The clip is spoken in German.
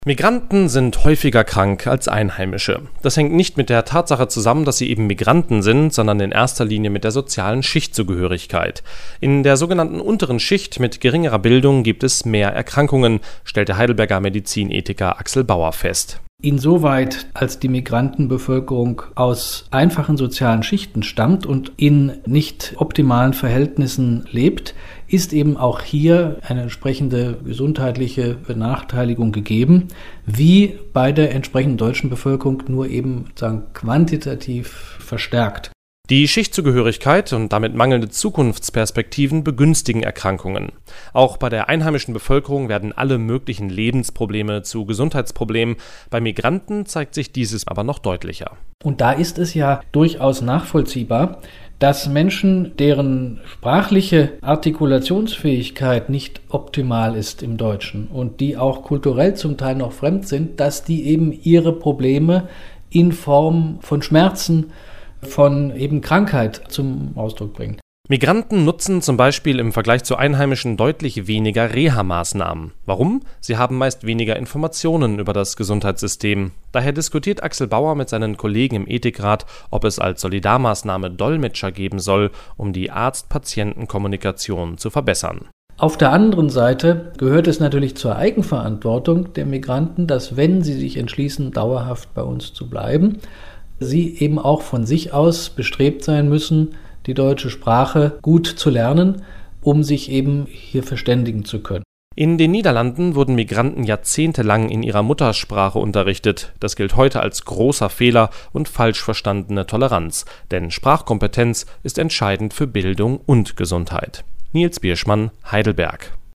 Migranten sind häufiger krank als Einheimische. Das hängt nicht mit der Tatsache zusammen, dass sie eben Migranten sind, sondern in erster Linie mit der sozialen Schichtzugehörigkeit. In der sogenannten unteren Schicht mit geringerer Bildung gibt es mehr Erkrankungen, stellt der Heidelberger Medizinethiker Axel Bauer fest. Insoweit, als die Migrantenbevölkerung aus einfachen sozialen Schichten stammt und in nicht optimalen Verhältnissen lebt, ist eben auch hier eine entsprechende gesundheitliche Benachteiligung gegeben, wie bei der entsprechenden deutschen Bevölkerung, nur eben quantitativ verstärkt. Die Schichtzugehörigkeit und damit mangelnde Zukunftsperspektiven begünstigen Erkrankungen. Auch bei der einheimischen Bevölkerung werden alle möglichen Lebensprobleme zu Gesundheitsproblemen. Bei Migranten zeigt sich dieses aber noch deutlicher. Und da ist es ja durchaus nachvollziehbar, dass Menschen, deren sprachliche Artikulationsfähigkeit nicht optimal ist im Deutschen und die auch kulturell zum Teil noch fremd sind, dass die eben ihre Probleme in Form von Schmerzen, von eben Krankheit zum Ausdruck bringen. Migranten nutzen zum Beispiel im Vergleich zu Einheimischen deutlich weniger Reha-Maßnahmen. Warum? Sie haben meist weniger Informationen über das Gesundheitssystem. Daher diskutiert Axel Bauer mit seinen Kollegen im Ethikrat, ob es als Solidarmaßnahme Dolmetscher geben soll, um die Arzt-Patienten-Kommunikation zu verbessern. Auf der anderen Seite gehört es natürlich zur Eigenverantwortung der Migranten, dass wenn sie sich entschließen, dauerhaft bei uns zu bleiben, sie eben auch von sich aus bestrebt sein müssen, die deutsche Sprache gut zu lernen, um sich eben hier verständigen zu können. In den Niederlanden wurden Migranten jahrzehntelang in ihrer Muttersprache unterrichtet. Das gilt heute als großer Fehler und falsch verstandene Toleranz, denn Sprachkompetenz ist entscheidend für Bildung und Gesundheit. Nils Bierschmann, Heidelberg.